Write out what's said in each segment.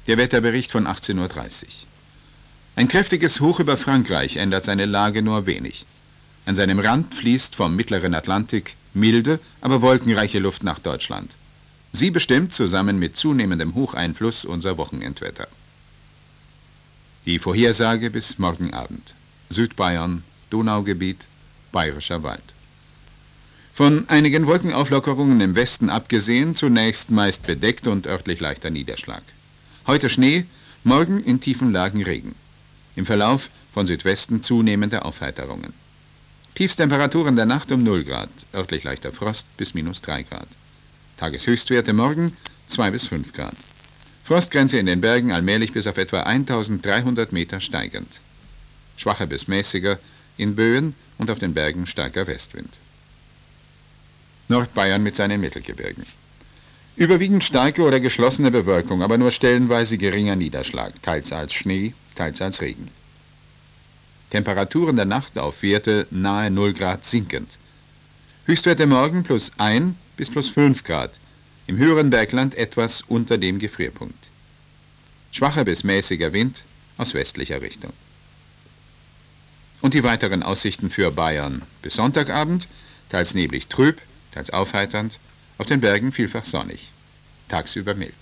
Der Wetterbericht von 18:30 Uhr. Ein kräftiges Hoch über Frankreich ändert seine Lage nur wenig. An seinem Rand fließt vom mittleren Atlantik milde, aber wolkenreiche Luft nach Deutschland. Sie bestimmt zusammen mit zunehmendem Hocheinfluss unser Wochenendwetter. Die Vorhersage bis morgen Abend. Südbayern, Donaugebiet, Bayerischer Wald. Von einigen Wolkenauflockerungen im Westen abgesehen, zunächst meist bedeckt und örtlich leichter Niederschlag. Heute Schnee, morgen in tiefen Lagen Regen. Im Verlauf von Südwesten zunehmende Aufheiterungen. Tiefstemperaturen der Nacht um 0 Grad, örtlich leichter Frost bis -3 Grad. Tageshöchstwerte morgen 2 bis 5 Grad. Frostgrenze in den Bergen allmählich bis auf etwa 1300 Meter steigend. Schwacher bis mäßiger, in Böen und auf den Bergen starker Westwind. Nordbayern mit seinen Mittelgebirgen. Überwiegend starke oder geschlossene Bewölkung, aber nur stellenweise geringer Niederschlag, teils als Schnee, teils als Regen. Temperaturen der Nacht auf Werte nahe 0 Grad sinkend. Höchstwerte morgen +1 bis +5 Grad, im höheren Bergland etwas unter dem Gefrierpunkt. Schwacher bis mäßiger Wind aus westlicher Richtung. Und die weiteren Aussichten für Bayern bis Sonntagabend, teils neblig trüb, teils aufheiternd, auf den Bergen vielfach sonnig, tagsüber mild.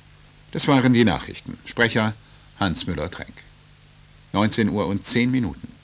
Das waren die Nachrichten. Sprecher Hans Müller-Trenk. 19:10 Uhr.